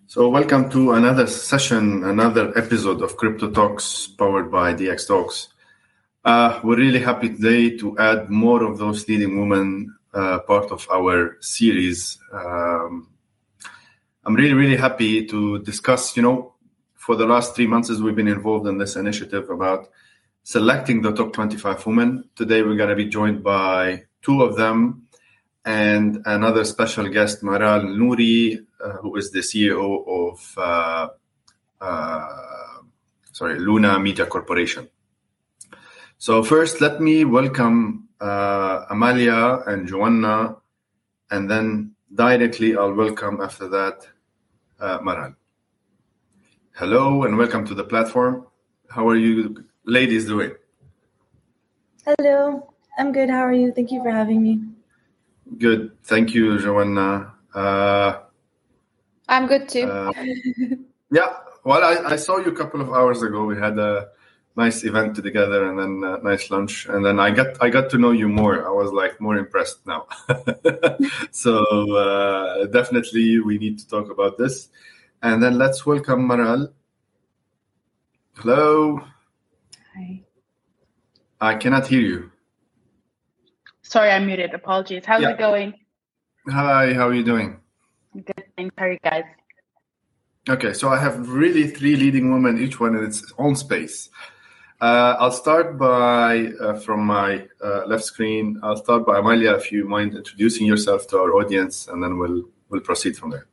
So welcome to another session, another episode of Crypto Talks powered by DX Talks. We're really happy today to add more of those leading women part of our series. I'm really happy to discuss, for the last 3 months as we've been involved in this initiative about selecting the top 25 women. Today we're going to be joined by two of them and another special guest, Maral Nouri, who is the CEO of Luna Media Corporation. So first, let me welcome Amalia and Joanna, and then directly I'll welcome after that Maral. Hello and welcome to the platform. How are you ladies doing? Hello, I'm good. How are you? Thank you for having me. Good. Thank you, Joanna. I'm good too. Yeah. Well, I saw you a couple of hours ago. We had a nice event together and then a nice lunch. And then I got to know you more. I was more impressed now. So definitely we need to talk about this. And then let's welcome Maral. Hello. Hi. I cannot hear you. Sorry, I'm muted. Apologies. How's it going? Hi, how are you doing? Good, thanks. How are you guys? Okay, so I have really 3 leading women, each one in its own space. I'll start by, from my left screen, I'll start by Amalia, if you mind introducing yourself to our audience, and then we'll proceed from there.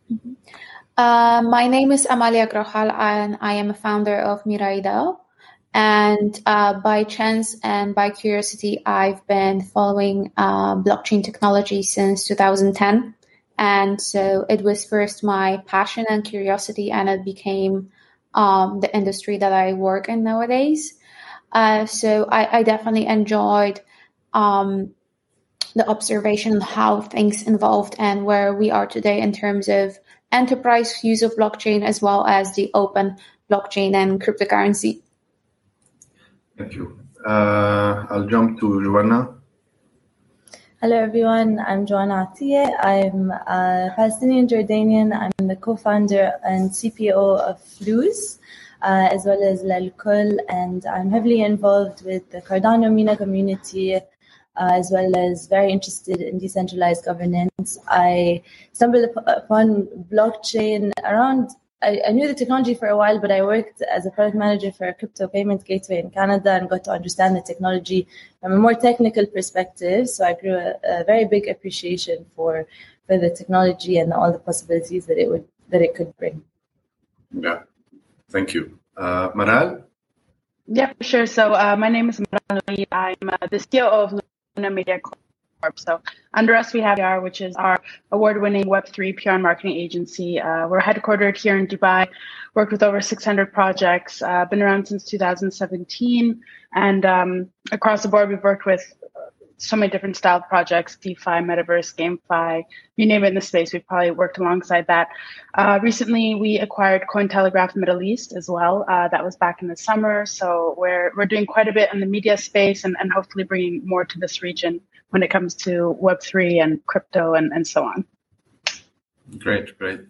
Mm-hmm. My name is Amalia Grohal, and I am a founder of Miraidao. And by chance and by curiosity, I've been following blockchain technology since 2010. And so it was first my passion and curiosity, and it became the industry that I work in nowadays. So I definitely enjoyed the observation of how things evolved and where we are today in terms of enterprise use of blockchain, as well as the open blockchain and cryptocurrency. Thank you. I'll jump to Joanna. Hello, everyone. I'm Joanna Atiyeh. I'm a Palestinian Jordanian. I'm the co-founder and CPO of Flooz, as well as Lalkul, and I'm heavily involved with the Cardano MENA community, as well as very interested in decentralized governance. I stumbled upon blockchain around. I knew the technology for a while, but I worked as a product manager for a crypto payment gateway in Canada and got to understand the technology from a more technical perspective. So I grew a very big appreciation for the technology and all the possibilities that it could bring. Yeah, thank you. Maral? Yeah, for sure. So my name is Maral Nouri. I'm the CEO of Luna Media Corp. So under us, we have PR, which is our award-winning Web3 PR and marketing agency. We're headquartered here in Dubai, worked with over 600 projects, been around since 2017. And across the board, we've worked with so many different style projects, DeFi, Metaverse, GameFi, you name it in the space. We've probably worked alongside that. Recently, we acquired Cointelegraph Middle East as well. That was back in the summer. So we're doing quite a bit in the media space and hopefully bringing more to this region when it comes to Web3 and crypto and so on. Great.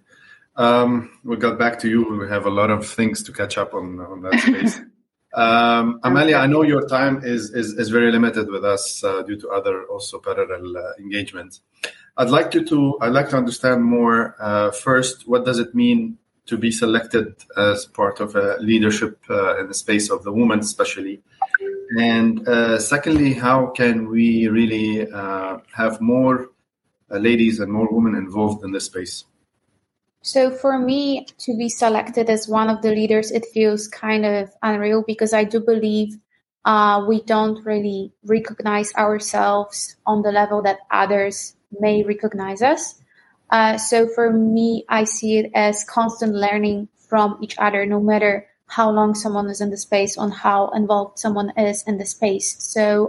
We got back to you. We have a lot of things to catch up on that space. Amalia, I know your time is very limited with us due to other also parallel engagements. I'd like to understand more. First, what does it mean to be selected as part of a leadership in the space of the women, especially? And secondly, how can we really have more ladies and more women involved in this space? So for me to be selected as one of the leaders, it feels kind of unreal because I do believe we don't really recognize ourselves on the level that others may recognize us. So for me, I see it as constant learning from each other, no matter how long someone is in the space, on how involved someone is in the space. So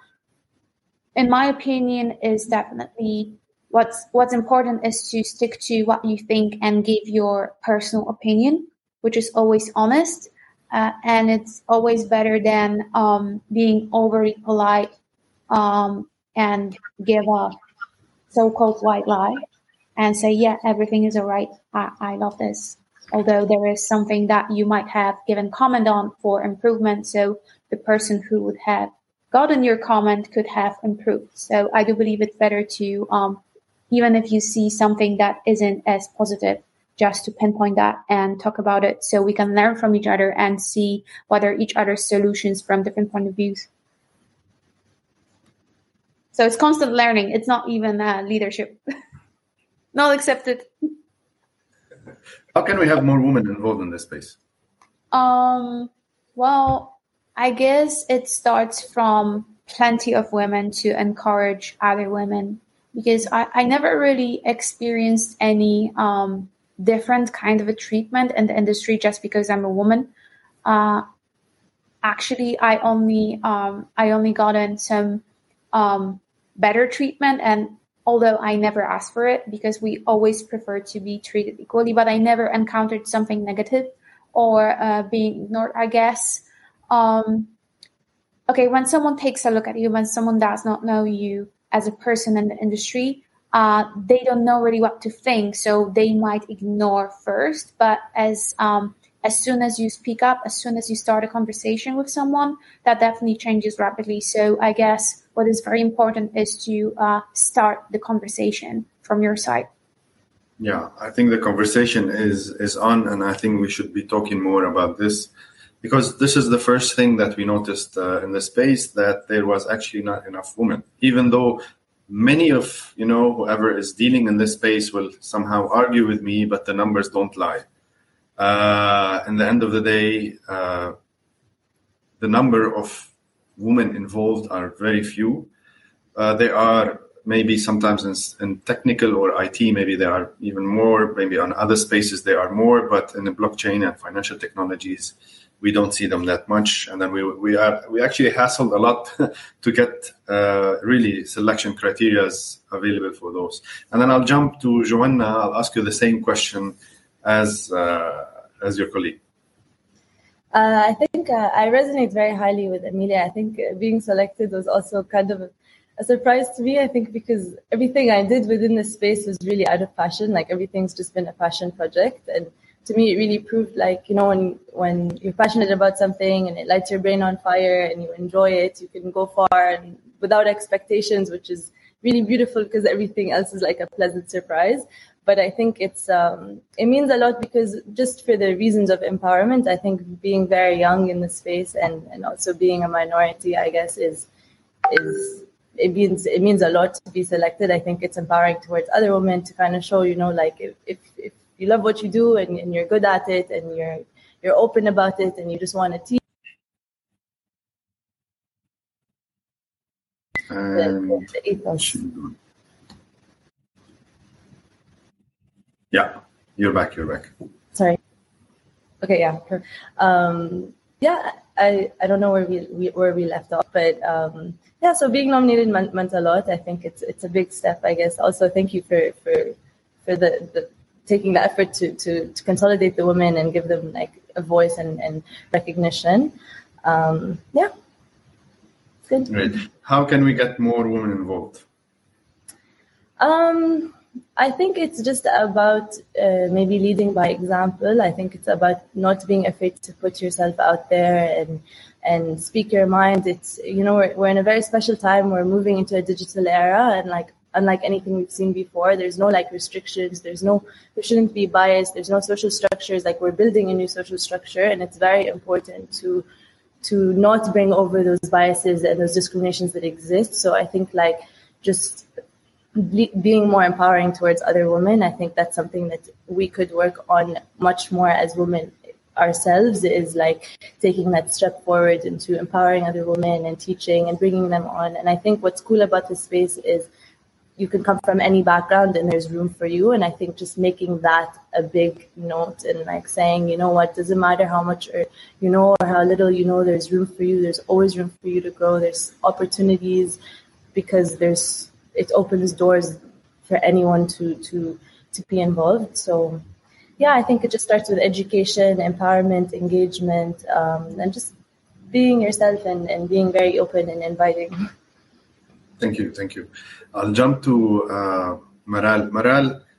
in my opinion, is definitely what's important is to stick to what you think and give your personal opinion, which is always honest. And it's always better than being overly polite and give a so-called white lie. and say, yeah, everything is all right. I love this. Although there is something that you might have given comment on for improvement. So the person who would have gotten your comment could have improved. So I do believe it's better to, even if you see something that isn't as positive, just to pinpoint that and talk about it so we can learn from each other and see whether each other's solutions from different point of views. So it's constant learning. It's not even leadership. Not accepted. How can we have more women involved in this space? Well, I guess it starts from plenty of women to encourage other women, because I never really experienced any different kind of a treatment in the industry just because I'm a woman. Actually, I only gotten some better treatment, and although I never asked for it because we always prefer to be treated equally, but I never encountered something negative or being ignored, I guess. Okay, when someone takes a look at you, when someone does not know you as a person in the industry, they don't know really what to think, so they might ignore first. But as soon as you speak up, as soon as you start a conversation with someone, that definitely changes rapidly. So I guess what is very important is to start the conversation from your side. Yeah, I think the conversation is on, and I think we should be talking more about this, because this is the first thing that we noticed in the space, that there was actually not enough women, even though many of, whoever is dealing in this space will somehow argue with me, but the numbers don't lie. In the end of the day, the number of women involved are very few. There are maybe sometimes in technical or IT, maybe there are even more, maybe on other spaces there are more, but in the blockchain and financial technologies, we don't see them that much. And then we actually hassled a lot to get really selection criteria available for those. And then I'll jump to Joanna. I'll ask you the same question as your colleague. I think I resonate very highly with Amelia. I think being selected was also kind of a surprise to me. I think because everything I did within this space was really out of passion. Like everything's just been a passion project. And to me, it really proved when you're passionate about something and it lights your brain on fire and you enjoy it, you can go far and without expectations, which is really beautiful because everything else is like a pleasant surprise. But I think it means a lot because just for the reasons of empowerment, I think being very young in the space and also being a minority, I guess, it means a lot to be selected. I think it's empowering towards other women to kind of show, if you love what you do and you're good at it and you're open about it and you just want to teach. Yeah, you're back. Sorry. Okay, yeah. I don't know where we left off, but so being nominated meant a lot. I think it's a big step, I guess. Also, thank you for the taking the effort to consolidate the women and give them like a voice and recognition. It's good. Great. How can we get more women involved? I think it's just about maybe leading by example. I think it's about not being afraid to put yourself out there and speak your mind. It's, we're in a very special time. We're moving into a digital era, and like unlike anything we've seen before, there's no like restrictions. There shouldn't be bias. There's no social structures. Like we're building a new social structure, and it's very important to not bring over those biases and those discriminations that exist. So I think like just being more empowering towards other women, I think that's something that we could work on much more as women ourselves, is like taking that step forward into empowering other women and teaching and bringing them on. And I think what's cool about this space is you can come from any background and there's room for you. And I think just making that a big note and like saying, doesn't matter how much or how little there's room for you. There's always room for you to grow. There's opportunities because it opens doors for anyone to be involved. So I think it just starts with education, empowerment, engagement, and just being yourself and being very open and inviting. Thank you. I'll jump to Maral. Maral,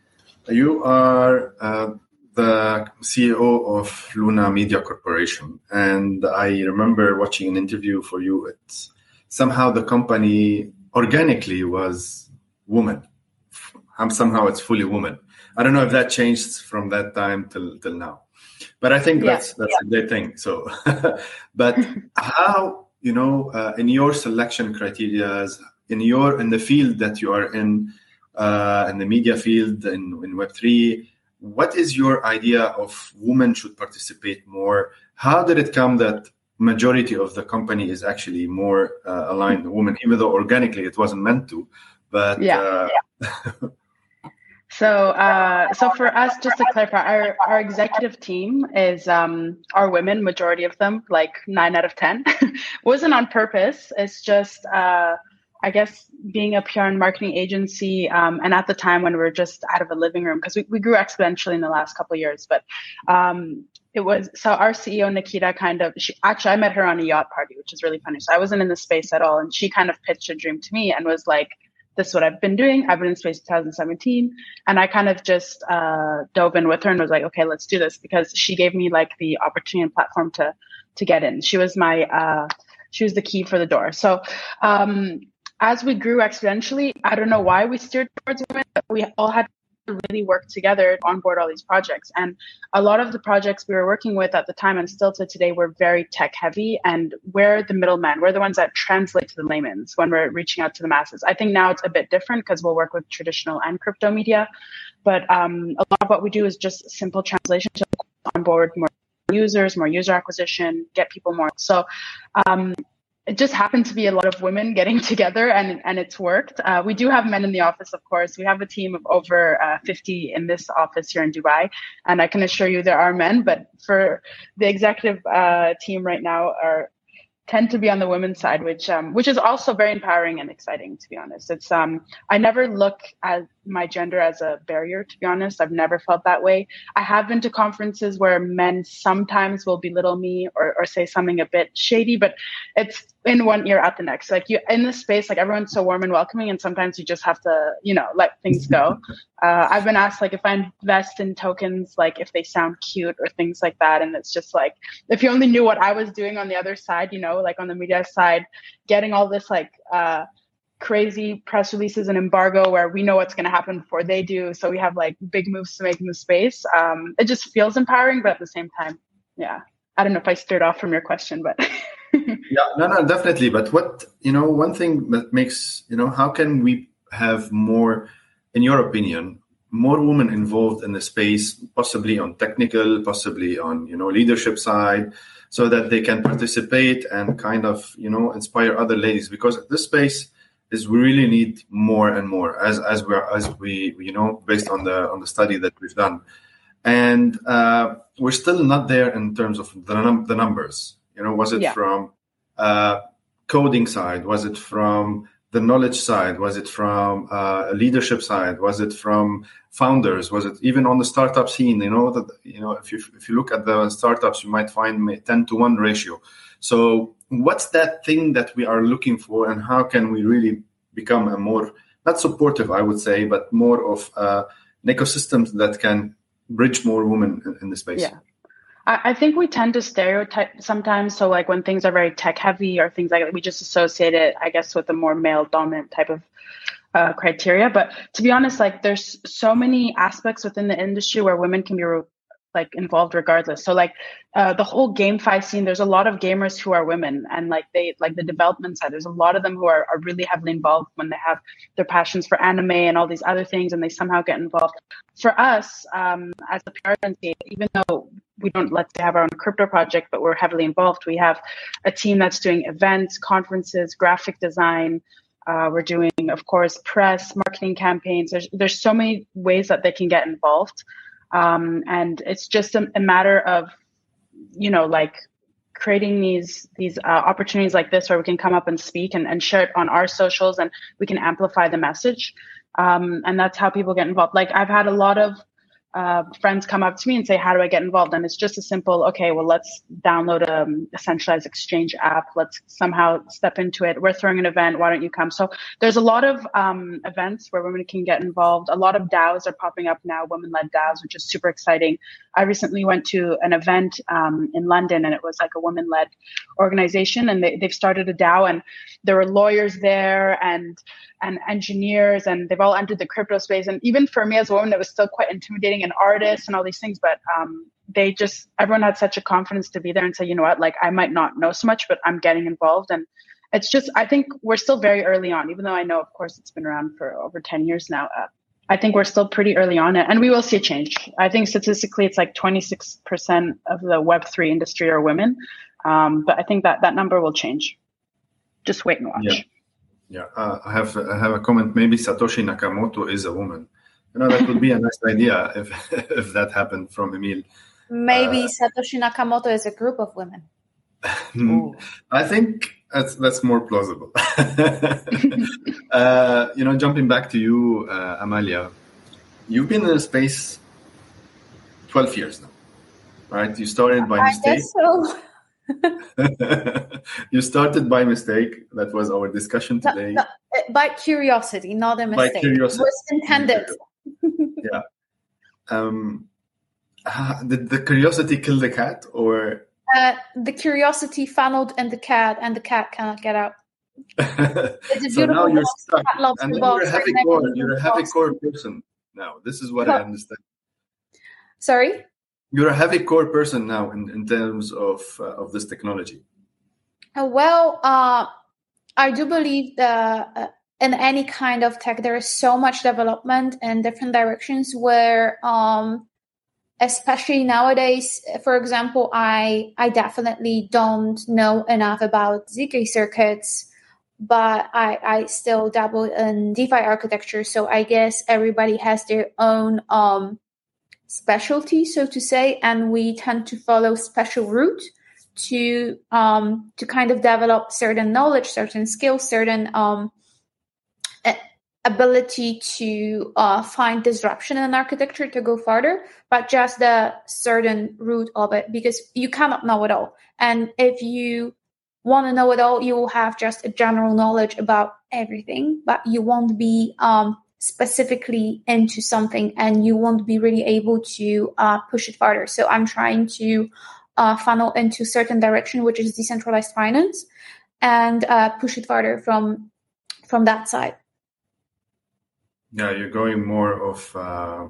You are the CEO of Luna Media Corporation, and I remember watching an interview for you. It's somehow the company organically was woman. Somehow it's fully woman. I don't know if that changed from that time till now, but I think that's a great thing. So, but how, in your selection criteria, in the field that you are in the media field, in Web3, what is your idea of women should participate more? How did it come that majority of the company is actually more aligned to women, even though organically it wasn't meant to? But So for us, just to clarify, our executive team is are women, majority of them, like 9 out of 10. Wasn't on purpose. It's just, I guess, being a PR and marketing agency, and at the time when we were just out of a living room, because we grew exponentially in the last couple of years. But it was, so our CEO, Nikita, I met her on a yacht party, which is really funny. So I wasn't in the space at all. And she kind of pitched a dream to me and was like, this is what I've been doing. I've been in space 2017. And I kind of just dove in with her and was like, okay, let's do this, because she gave me like the opportunity and platform to get in. She was she was the key for the door. So as we grew exponentially, I don't know why we steered towards women, but we all had to really work together to onboard all these projects. And a lot of the projects we were working with at the time and still to today were very tech heavy, and we're the middleman. We're the ones that translate to the layman's when we're reaching out to the masses. I think now it's a bit different because we'll work with traditional and crypto media, but a lot of what we do is just simple translation to onboard more users, more user acquisition, get people more. So it just happened to be a lot of women getting together, and it's worked. We do have men in the office, of course. We have a team of over 50 in this office here in Dubai, and I can assure you there are men, but for the executive team right now tend to be on the women's side, which is also very empowering and exciting, to be honest. It's I never look at my gender as a barrier, to be honest. I've never felt that way. I have been to conferences where men sometimes will belittle me or say something a bit shady, but it's in one ear out the next. Like, you in this space, like, everyone's so warm and welcoming, and sometimes you just have to, let things go. I've been asked, like, if I invest in tokens, like, if they sound cute or things like that. And it's just like, if you only knew what I was doing on the other side, like on the media side, getting all this like crazy press releases and embargo where we know what's going to happen before they do. So we have like big moves to make in the space. It just feels empowering, but at the same time, I don't know if I steered off from your question, but no, definitely. But one thing that makes, how can we have more, in your opinion, more women involved in the space, possibly on technical, possibly on, leadership side, so that they can participate and kind of, inspire other ladies, because this space is, we really need more and more as we based on the study that we've done. And we're still not there in terms of the numbers. Was it from coding side? Was it from the knowledge side? Was it from leadership side? Was it from founders? Was it even on the startup scene? If you look at the startups, you might find 10-to-1 ratio. So what's that thing that we are looking for, and how can we really become a more, not supportive, I would say, but more of an ecosystem that can bridge more women in the space? Yeah. I think we tend to stereotype sometimes. So like when things are very tech heavy or things like that, we just associate it, I guess, with a more male dominant type of criteria. But to be honest, like, there's so many aspects within the industry where women can be like involved regardless. So like the whole GameFi scene, there's a lot of gamers who are women, and like the development side, there's a lot of them who are really heavily involved when they have their passions for anime and all these other things, and they somehow get involved. For us, as a PR agency, even though we don't, let's say, have our own crypto project, but we're heavily involved, we have a team that's doing events, conferences, graphic design. We're doing, of course, press, marketing campaigns. There's so many ways that they can get involved. And it's just a matter of, like creating these opportunities like this where we can come up and speak and share it on our socials, and we can amplify the message. And that's how people get involved. Like, I've had a lot of friends come up to me and say, how do I get involved? And it's just a simple, okay, well, let's download a centralized exchange app. Let's somehow step into it. We're throwing an event. Why don't you come? So there's a lot of events where women can get involved. A lot of DAOs are popping up now, women-led DAOs, which is super exciting. I recently went to an event in London, and it was like a women-led organization, and they've started a DAO, and there were lawyers there and engineers, and they've all entered the crypto space. And even for me as a woman, it was still quite intimidating, and artists and all these things. But everyone had such a confidence to be there and say, you know what, like I might not know so much, but I'm getting involved. And it's just, I think we're still very early on, even though I know, of course, it's been around for over 10 years now. I think we're still pretty early on, and we will see a change. I think statistically, it's like 26% of the Web3 industry are women. But I think that number will change. Just wait and watch. Yeah. I have a comment. Maybe Satoshi Nakamoto is a woman. That would be a nice idea if that happened from Emil. Maybe Satoshi Nakamoto is a group of women. I think that's more plausible. Jumping back to you, Amalia, you've been in the space 12 years now, right? You started by mistake. I guess so. You started by mistake. That was our discussion today. No, by curiosity, not a mistake. By curiosity. It was intended. Yeah. Did the curiosity kill the cat, or? The curiosity funneled in the cat, and the cat cannot get out. It's a So now beautiful you're box. stuck. Cat loves And the then box. you're a heavy core person now. This is what I understand. Sorry? You're a heavy core person now in terms of this technology. I do believe that in any kind of tech, there is so much development in different directions where, especially nowadays, for example, I definitely don't know enough about ZK circuits, but I still dabble in DeFi architecture. So I guess everybody has their own specialty, so to say, and we tend to follow special route to kind of develop certain knowledge, certain skills, certain ability to find disruption in architecture to go farther, but just the certain root of it, because you cannot know it all. And if you want to know it all, you will have just a general knowledge about everything, but you won't be specifically into something, and you won't be really able to push it farther. So I'm trying to funnel into certain direction, which is decentralized finance, and push it farther from that side. Yeah, you're going more of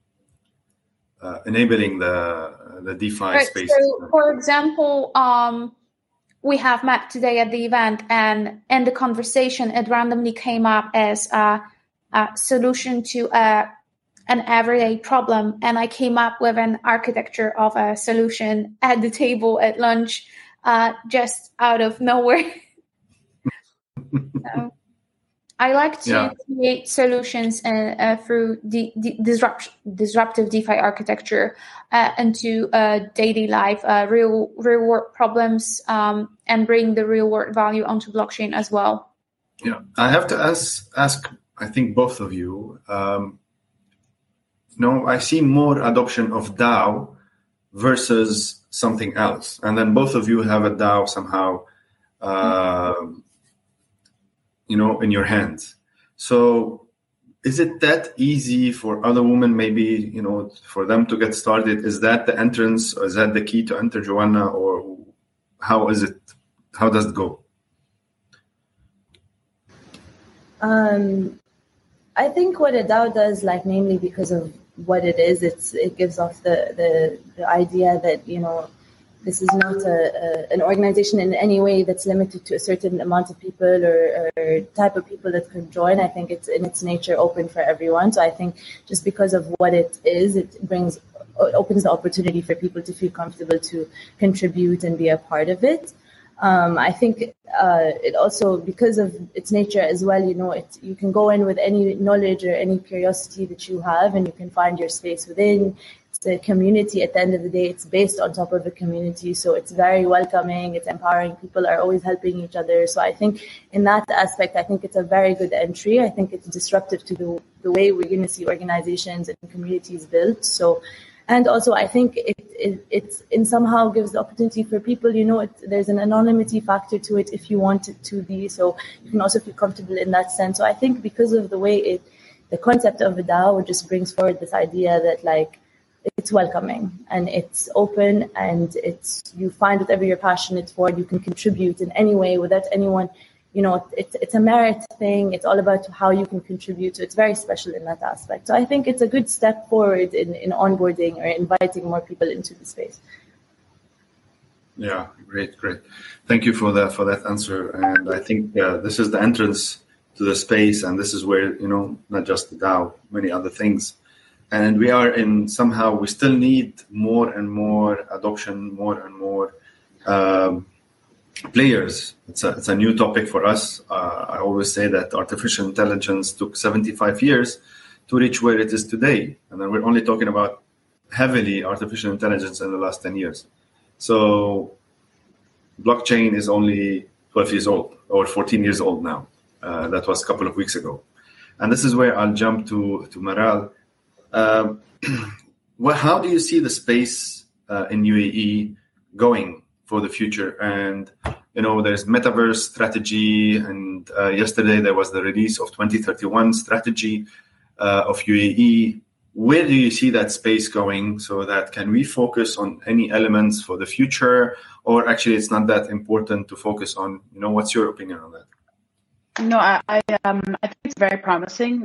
enabling the DeFi space. So, for example, we have met today at the event, and in the conversation, it randomly came up as a solution to an everyday problem, and I came up with an architecture of a solution at the table at lunch, just out of nowhere. So I like to create solutions through disruptive DeFi architecture into daily life, real world problems, and bring the real world value onto blockchain as well. Yeah, I have to ask. I think both of you. I see more adoption of DAO versus something else, and then both of you have a DAO somehow. In your hands. So is it that easy for other women, maybe, for them to get started? Is that the entrance, or is that the key to enter, Joanna, or how is it? How does it go? I think what a DAO does, namely because of what it is, it gives off the idea that, this is not an organization in any way that's limited to a certain amount of people or type of people that can join. I think it's in its nature open for everyone. So I think just because of what it is, it opens the opportunity for people to feel comfortable to contribute and be a part of it. I think it also, because of its nature as well, you can go in with any knowledge or any curiosity that you have, and you can find your space within. it's a community. At the end of the day, it's based on top of a community. So it's very welcoming. It's empowering. People are always helping each other. So I think in that aspect, I think it's a very good entry. I think it's disruptive to the way we're going to see organizations and communities built. So, and also I think it somehow gives the opportunity for people, there's an anonymity factor to it if you want it to be. So you can also feel comfortable in that sense. So I think because of the way the concept of a DAO just brings forward this idea that like it's welcoming and it's open and you find whatever you're passionate for, you can contribute in any way without anyone, it's a merit thing. It's all about how you can contribute. So it's very special in that aspect. So I think it's a good step forward in onboarding or inviting more people into the space. Yeah, great. Thank you for that answer. And I think this is the entrance to the space, and this is where, not just the DAO, many other things. And we are we still need more and more adoption, more and more players. It's a new topic for us. I always say that artificial intelligence took 75 years to reach where it is today. And then we're only talking about heavily artificial intelligence in the last 10 years. So blockchain is only 12 years old or 14 years old now. That was a couple of weeks ago. And this is where I'll jump to Maral. How do you see the space in UAE going for the future? And, there's metaverse strategy. And yesterday there was the release of 2031 strategy of UAE. Where do you see that space going so that can we focus on any elements for the future? Or actually it's not that important to focus on, what's your opinion on that? No, I think it's very promising.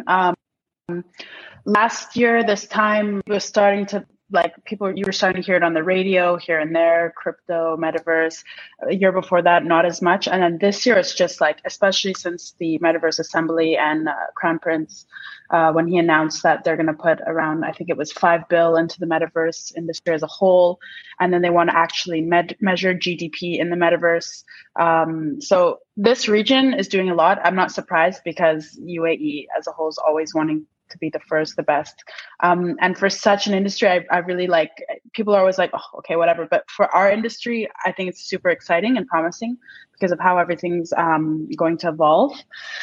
Last year, this time, we were starting to you were starting to hear it on the radio here and there, crypto, metaverse. A year before that, not as much. And then this year, it's just especially since the Metaverse Assembly and Crown Prince, when he announced that they're going to put around, I think it was $5 billion into the metaverse industry as a whole. And then they want to actually measure GDP in the metaverse. So this region is doing a lot. I'm not surprised because UAE as a whole is always wanting to be the first, the best. And for such an industry, I really people are always like, oh, okay, whatever. But for our industry, I think it's super exciting and promising because of how everything's going to evolve.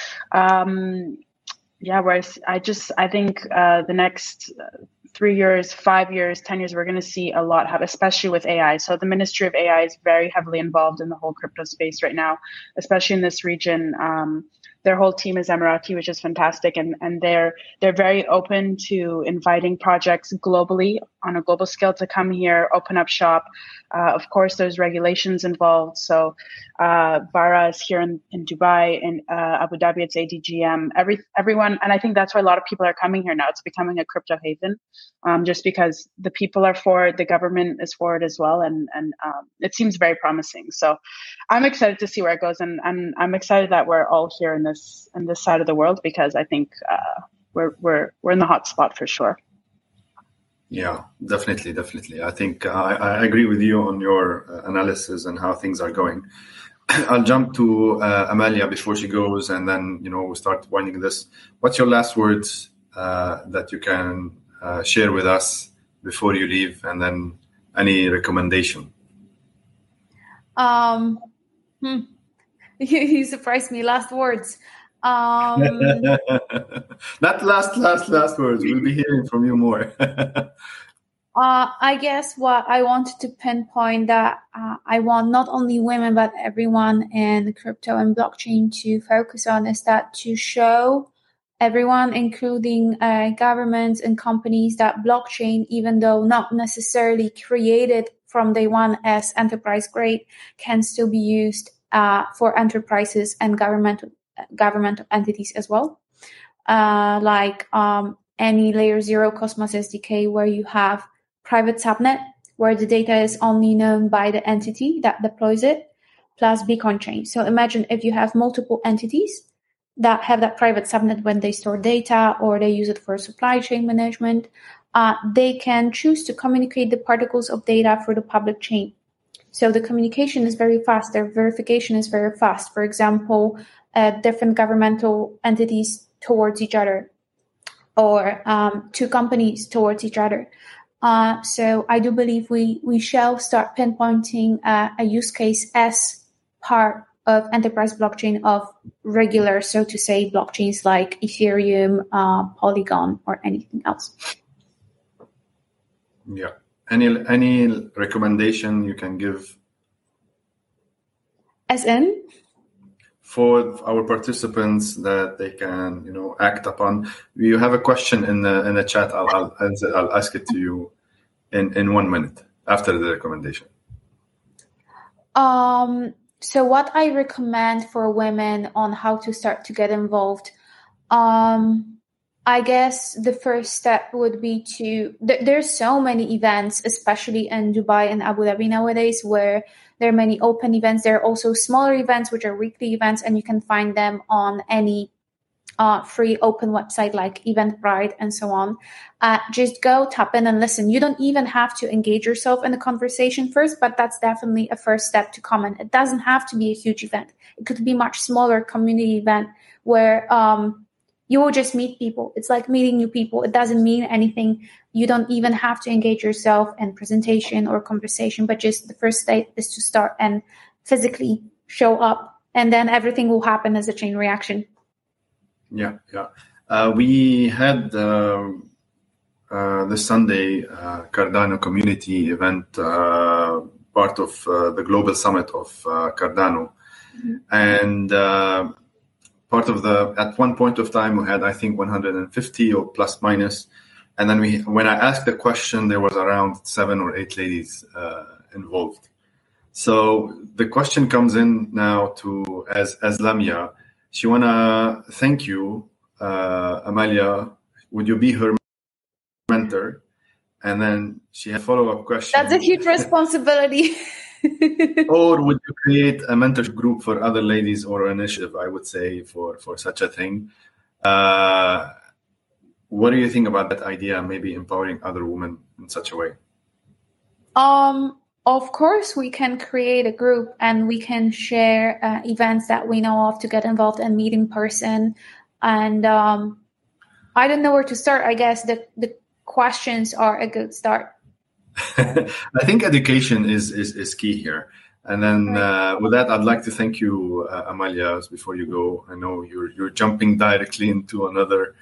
Whereas I think the next 3 years, 5 years, 10 years, we're going to see a lot happen, especially with AI. So the Ministry of AI is very heavily involved in the whole crypto space right now, especially in this region. Their whole team is Emirati, which is fantastic. And they're very open to inviting projects globally on a global scale to come here, open up shop. Of course, there's regulations involved. So VARA is here in Dubai, in Abu Dhabi, it's ADGM, everyone. And I think that's why a lot of people are coming here now. It's becoming a crypto haven, just because the people are for it, the government is for it as well. And it seems very promising. So I'm excited to see where it goes. And I'm excited that we're all here in this side of the world, because I think we're in the hot spot for sure. Yeah, definitely. I think I agree with you on your analysis and how things are going. I'll jump to Amalia before she goes, and then we'll start winding this. What's your last words that you can share with us before you leave, and then any recommendation? You surprised me. Last words. Not last words. We'll be hearing from you more. I guess what I wanted to pinpoint that I want not only women but everyone in crypto and blockchain to focus on is that to show everyone, including governments and companies, that blockchain, even though not necessarily created from day one as enterprise grade, can still be used for enterprises and governmental entities as well. Any layer 0 Cosmos SDK, where you have private subnet, where the data is only known by the entity that deploys it, plus Beacon chain. So imagine if you have multiple entities that have that private subnet when they store data or they use it for supply chain management, they can choose to communicate the particles of data for the public chain. So the communication is very fast. Their verification is very fast. For example, different governmental entities towards each other, or two companies towards each other. So I do believe we shall start pinpointing a use case as part of enterprise blockchain of regular, so to say, blockchains like Ethereum, Polygon, or anything else. Yeah. Any recommendation you can give? As in? For our participants that they can, act upon. You have a question in the chat. I'll ask it to you in 1 minute after the recommendation. So what I recommend for women on how to start to get involved, I guess the first step would be there's so many events, especially in Dubai and Abu Dhabi nowadays, where there are many open events. There are also smaller events, which are weekly events, and you can find them on any free open website like Eventbrite and so on. Just go tap in and listen. You don't even have to engage yourself in the conversation first, but that's definitely a first step to comment. It doesn't have to be a huge event. It could be much smaller community event where you will just meet people. It's like meeting new people. It doesn't mean anything. You don't even have to engage yourself in presentation or conversation, but just the first step is to start and physically show up, and then everything will happen as a chain reaction. Yeah. We had this Sunday Cardano community event, part of the global summit of Cardano. Mm-hmm. And part of at one point of time, we had, I think, 150 or plus minus. And then when I asked the question, there was around 7 or 8 ladies involved. So the question comes in now to as Lamia. She wanna thank you, Amalia. Would you be her mentor? And then she had a follow-up question. That's a huge responsibility. Or would you create a mentorship group for other ladies, or an initiative, I would say, for such a thing? What do you think about that idea, maybe empowering other women in such a way? Of course, we can create a group and we can share events that we know of to get involved and meet in person. And I don't know where to start. I guess the questions are a good start. I think education is key here. And then with that, I'd like to thank you, Amalia, before you go. I know you're jumping directly into another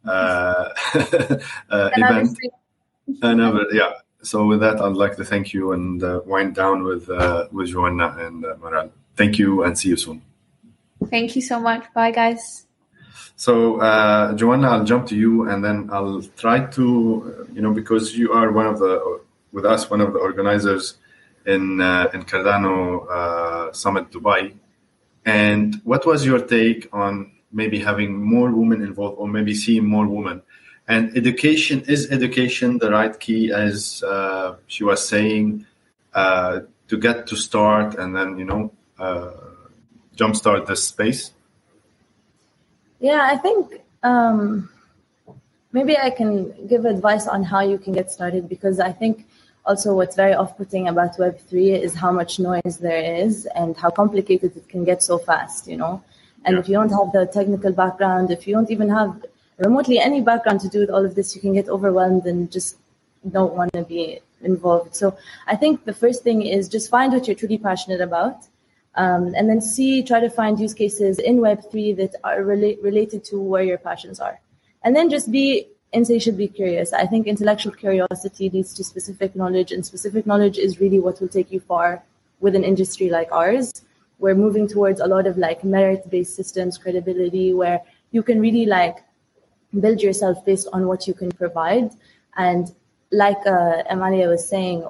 event. Yeah. So with that, I'd like to thank you and wind down with Joanna and Maral. Thank you and see you soon. Thank you so much. Bye, guys. So Joanna, I'll jump to you, and then I'll try to, because you are one of the organizers in Cardano Summit Dubai. And what was your take on maybe having more women involved, or maybe seeing more women? And is education the right key, as she was saying, to get to start and then, jumpstart this space? Yeah, I think maybe I can give advice on how you can get started, because I think also what's very off-putting about Web3 is how much noise there is and how complicated it can get so fast, And if you don't have the technical background, if you don't even have remotely any background to do with all of this, you can get overwhelmed and just don't want to be involved. So I think the first thing is just find what you're truly passionate about, and then try to find use cases in Web3 that are related to where your passions are. And then just be insatiably curious. I think intellectual curiosity leads to specific knowledge, and specific knowledge is really what will take you far with an industry like ours. We're moving towards a lot of merit-based systems, credibility, where you can really build yourself based on what you can provide. And like Amalia was saying,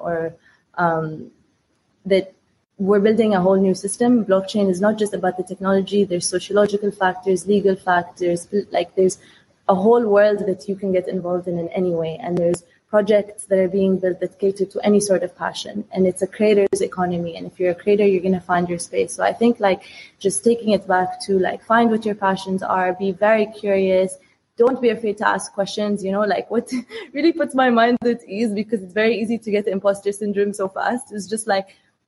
that we're building a whole new system. Blockchain is not just about the technology. There's sociological factors, legal factors, there's a whole world that you can get involved in any way. And there's projects that are being built that cater to any sort of passion. And it's a creator's economy. And if you're a creator, you're going to find your space. So I think just taking it back to find what your passions are, be very curious. Don't be afraid to ask questions, what really puts my mind at ease, because it's very easy to get imposter syndrome so fast. It's just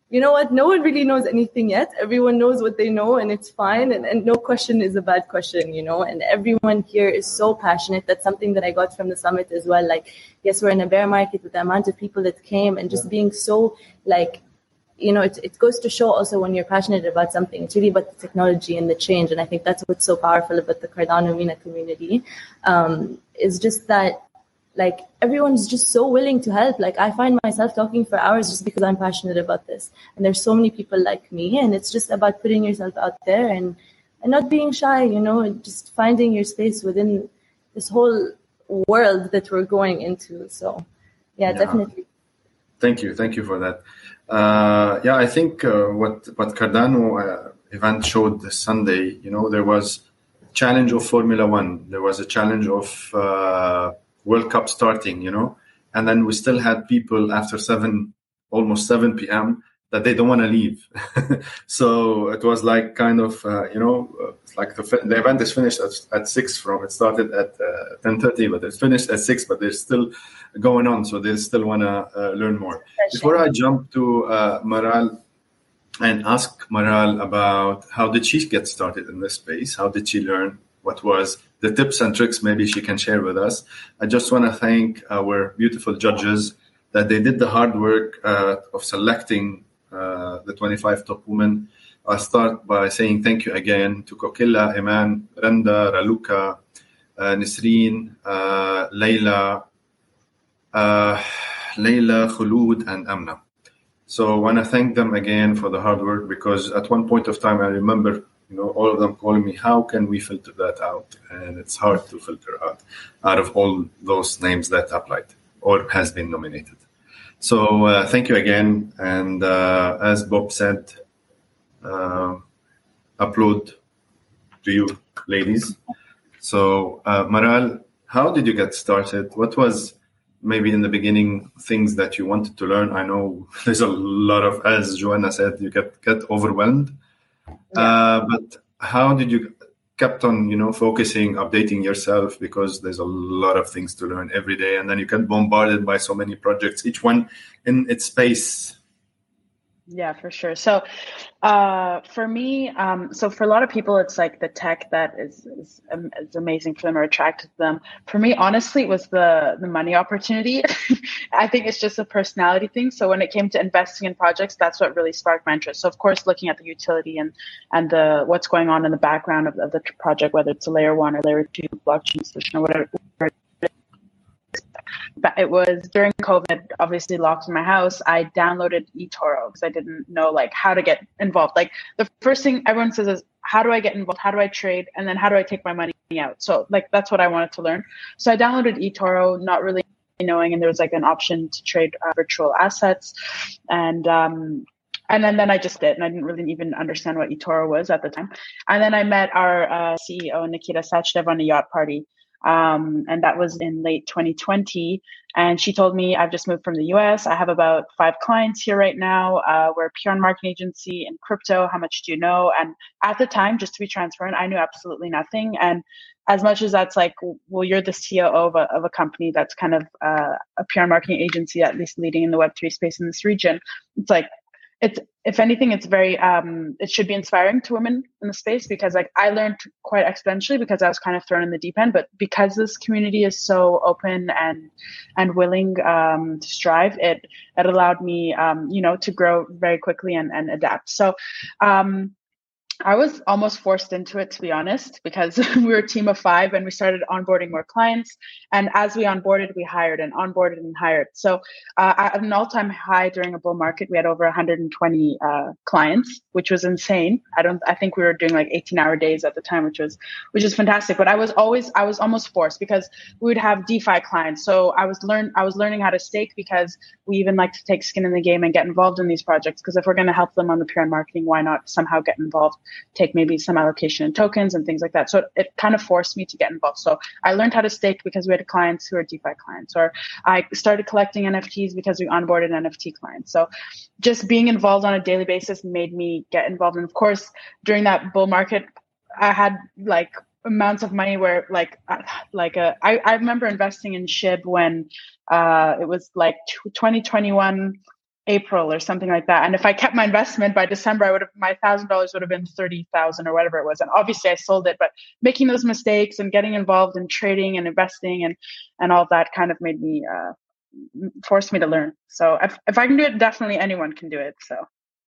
you know what? No one really knows anything yet. Everyone knows what they know, and it's fine. And no question is a bad question, you know. And everyone here is so passionate. That's something that I got from the summit as well. Like, yes, we're in a bear market with the amount of people that came, and just being so like, you know, it goes to show also when you're passionate about something, it's really about the technology and the change. And I think that's what's so powerful about the Cardano MENA community, is just that, like, everyone's just so willing to help. Like, I find myself talking for hours just because I'm passionate about this. And there's so many people like me, and it's just about putting yourself out there and not being shy, you know, and just finding your space within this whole world that we're going into. So, yeah. Definitely. Thank you for that. I think what Cardano event showed this Sunday, you know, there was challenge of Formula One, there was a challenge of World Cup starting, you know, and then we still had people after almost 7 p.m. that they don't want to leave. So it was like kind of, it's like the event is finished at 6 it started at 10:30, but it's finished at 6, but they're still going on. So they still want to learn more. Before I jump to Maral and ask Maral about how did she get started in this space? How did she learn? What was the tips and tricks maybe she can share with us? I just want to thank our beautiful judges that they did the hard work of selecting the 25 top women. I'll start by saying thank you again to Kokilla, Iman, Randa, Raluca, Nisreen, Layla, Khulud, and Amna. So I want to thank them again for the hard work, because at one point of time I remember, you know, all of them calling me, how can we filter that out? And it's hard to filter out of all those names that applied or has been nominated. So thank you again. And as Bob said, upload to you, ladies. So Maral, how did you get started? What was maybe in the beginning things that you wanted to learn? I know there's a lot of, as Joanna said, you get overwhelmed. But how did you kept on, you know, focusing, updating yourself, because there's a lot of things to learn every day, and then you get bombarded by so many projects, each one in its space. Yeah, for sure. So for me, so for a lot of people, it's like the tech that is amazing for them or attracted to them. For me, honestly, it was the money opportunity. I think it's just a personality thing. So when it came to investing in projects, that's what really sparked my interest. So of course, looking at the utility and the what's going on in the background of the project, whether it's a layer 1 or layer 2 blockchain solution or whatever. It was during COVID, obviously locked in my house. I downloaded eToro because I didn't know like how to get involved. Like the first thing everyone says is, how do I get involved? How do I trade? And then how do I take my money out? So like, that's what I wanted to learn. So I downloaded eToro, not really knowing, and there was like an option to trade virtual assets. And then I just did, and I didn't really even understand what eToro was at the time. And then I met our CEO, Nikita Sachdev, on a yacht party. And that was in late 2020. And she told me, I've just moved from the US. I have about 5 clients here right now. We're a PR marketing agency in crypto. How much do you know? And at the time, just to be transparent, I knew absolutely nothing. And as much as that's like, well, you're the CEO of a company that's kind of a PR marketing agency, at least leading in the Web3 space in this region. It's like, if anything, it's very, it should be inspiring to women in the space, because like I learned quite exponentially because I was kind of thrown in the deep end, but because this community is so open and willing to strive, it allowed me, to grow very quickly and adapt. So, I was almost forced into it, to be honest, because we were a team of 5 and we started onboarding more clients. And as we onboarded, we hired and onboarded and hired. So at an all-time high during a bull market, we had over 120 clients, which was insane. I think we were doing like 18-hour days at the time, which is fantastic. But I was almost forced, because we would have DeFi clients. So I was learning how to stake, because we even like to take skin in the game and get involved in these projects. Because if we're going to help them on the PR marketing, why not somehow get involved? Take maybe some allocation in tokens and things like that. So it kind of forced me to get involved. So I learned how to stake because we had clients who are DeFi clients, or I started collecting NFTs because we onboarded NFT clients. So just being involved on a daily basis made me get involved. And of course, during that bull market, I had like amounts of money where I remember investing in SHIB when it was like 2021. April or something like that. And if I kept my investment by December, my $1,000 would have been 30,000 or whatever it was. And obviously I sold it, but making those mistakes and getting involved in trading and investing and all that kind of made me, forced me to learn. So if I can do it, definitely anyone can do it. So.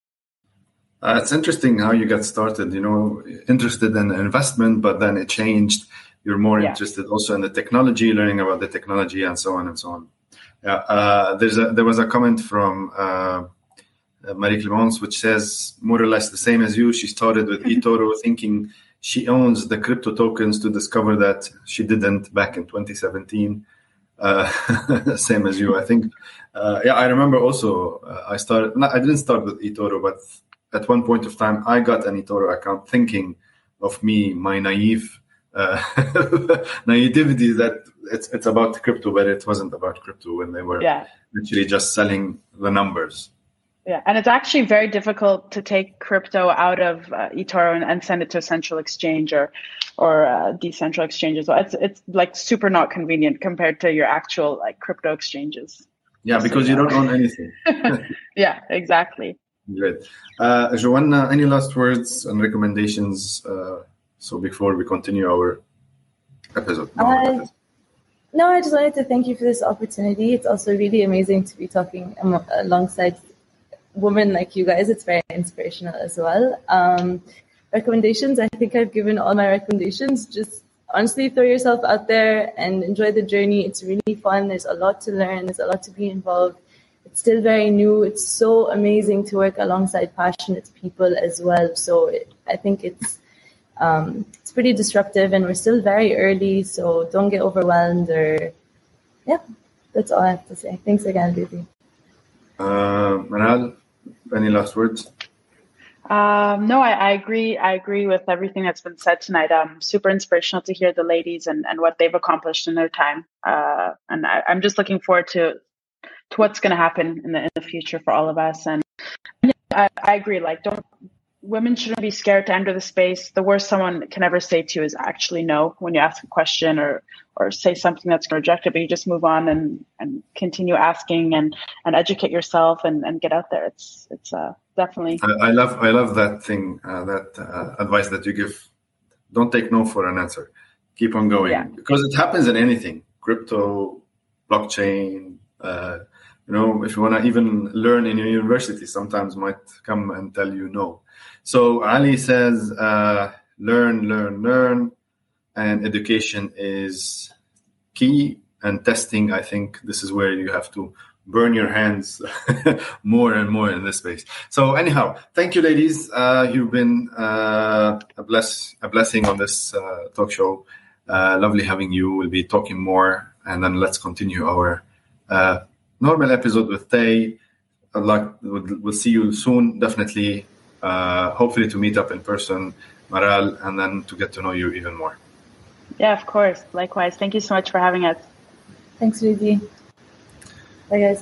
It's interesting how you got started, interested in investment, but then it changed. You're more interested also in the technology, learning about the technology and so on and so on. Yeah, there was a comment from Marie Clemence, which says more or less the same as you. She started with eToro thinking she owns the crypto tokens to discover that she didn't back in 2017. Same as you, I think. I remember also I didn't start with eToro, but at one point of time I got an eToro account thinking of my naive naivety that it's about crypto, but it wasn't about crypto when they were literally just selling the numbers. Yeah, and it's actually very difficult to take crypto out of eToro and send it to a central exchange or decentral exchanges. So it's like super not convenient compared to your actual like crypto exchanges. Yeah, because you don't own anything. Yeah, exactly. Great. Joanna, any last words and recommendations? So before we continue our episode. No, I just wanted to thank you for this opportunity. It's also really amazing to be talking alongside women like you guys. It's very inspirational as well. Recommendations, I think I've given all my recommendations. Just honestly throw yourself out there and enjoy the journey. It's really fun. There's a lot to learn. There's a lot to be involved. It's still very new. It's so amazing to work alongside passionate people as well. So I think it's pretty disruptive and we're still very early. So don't get overwhelmed that's all I have to say. Thanks again, Rudy. Manal, any last words? No, I agree. I agree with everything that's been said tonight. Super inspirational to hear the ladies and what they've accomplished in their time. And I'm just looking forward to what's going to happen in the future for all of us. And I agree. Like, women shouldn't be scared to enter the space. The worst someone can ever say to you is actually no when you ask a question or say something that's going to reject it, but you just move on and continue asking and educate yourself and get out there. It's definitely. I love that thing, that advice that you give. Don't take no for an answer. Keep on going because it happens in anything, crypto, blockchain, if you want to even learn in your university, sometimes might come and tell you no. So Ali says, learn, and education is key. And testing, I think this is where you have to burn your hands more and more in this space. So anyhow, thank you, ladies. You've been a blessing on this talk show. Lovely having you. We'll be talking more, and then let's continue our normal episode with Tay. We'll see you soon, definitely. Hopefully to meet up in person, Maral, and then to get to know you even more. Yeah, of course. Likewise. Thank you so much for having us. Thanks, Rudy. Bye, guys.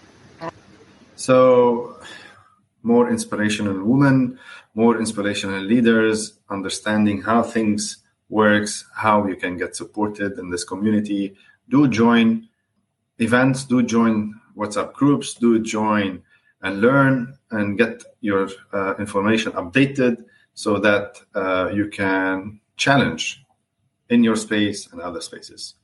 So, more inspirational women, more inspirational leaders, understanding how things works, how you can get supported in this community. Do join events, do join WhatsApp groups, do join and learn and get your information updated so that you can challenge in your space and other spaces.